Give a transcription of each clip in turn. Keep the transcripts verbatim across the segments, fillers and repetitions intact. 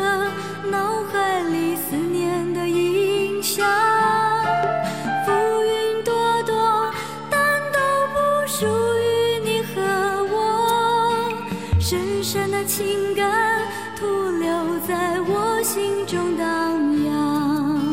脑海里思念的影像。浮云朵朵，但都不属于你和我。深深的情感徒留在我心中荡漾。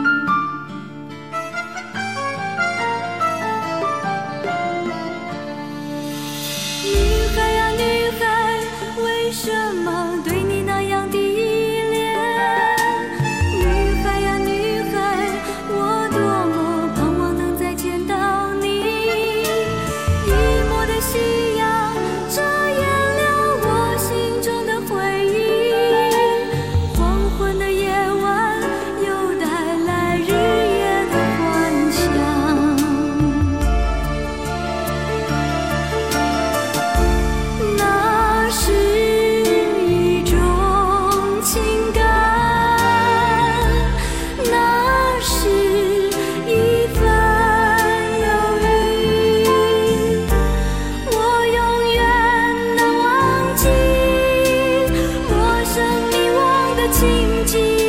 女孩呀女孩，为什么对你那样的依恋？女孩呀女孩，我多么盼望能再见到你。一抹的夕阳遮掩了我心中的回忆，黄昏的夜晚又带来日夜的幻想。那是一种情感，那是一份忧郁，我永远难忘记陌生迷惘的情景。